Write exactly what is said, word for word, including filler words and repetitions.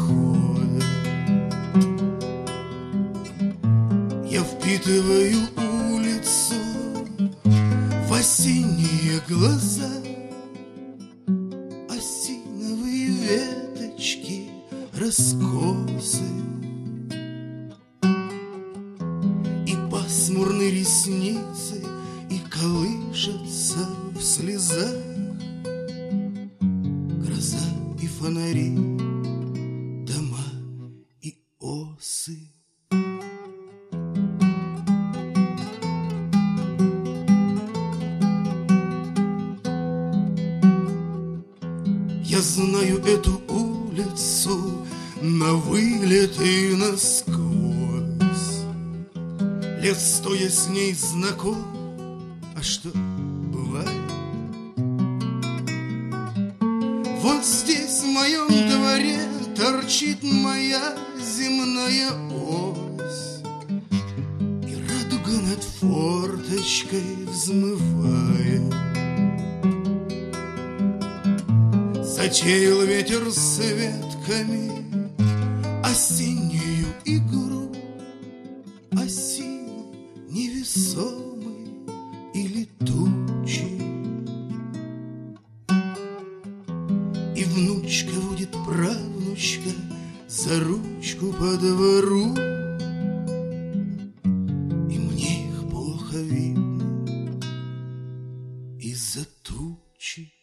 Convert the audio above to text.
восхода. Я впитываю улицу в осенние глаза, осиновые веточки раскосы и пасмурные ресницы, и колышется в слезах гроза и фонари, дома и осы. Я знаю эту улицу на вылет и насквозь. Лет сто я с ней знаком, а что бывает? Вот здесь в моем дворе торчит моя земная ось, и радуга над форточкой взмывает. Затеял ветер с ветками осеннюю игру, осин невесомый и летучий. И внучка водит правнучка за ручку по двору, и мне их плохо видно из-за тучи.